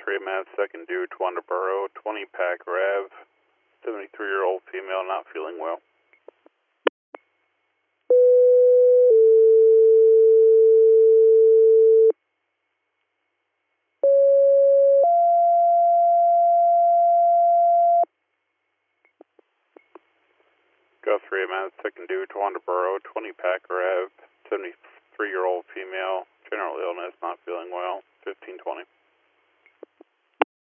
3 minutes, second due to Wandaboro, 20 Pack Rev, 73-year-old female not feeling well. Go 3 minutes, second due to Wandaboro, 20 Pack Rev, 73-year-old female, general illness, not feeling well, 1520.